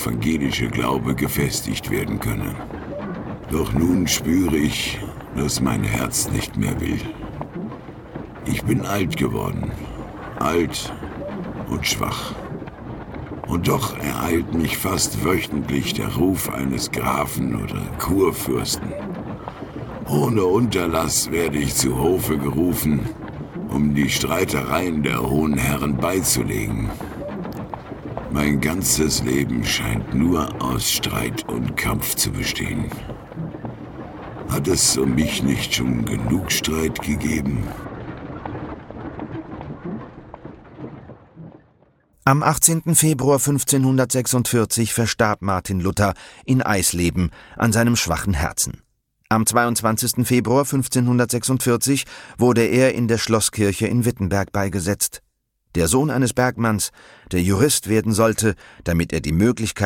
evangelische Glaube gefestigt werden könne. Doch nun spüre ich, dass mein Herz nicht mehr will. Ich bin alt geworden, alt und schwach. Und doch ereilt mich fast wöchentlich der Ruf eines Grafen oder Kurfürsten. Ohne Unterlass werde ich zu Hofe gerufen, um die Streitereien der hohen Herren beizulegen. Mein ganzes Leben scheint nur aus Streit und Kampf zu bestehen. Hat es um mich nicht schon genug Streit gegeben? Am 18. Februar 1546 verstarb Martin Luther in Eisleben an seinem schwachen Herzen. Am 22. Februar 1546 wurde er in der Schlosskirche in Wittenberg beigesetzt. Der Sohn eines Bergmanns, der Jurist werden sollte, damit er die Möglichkeit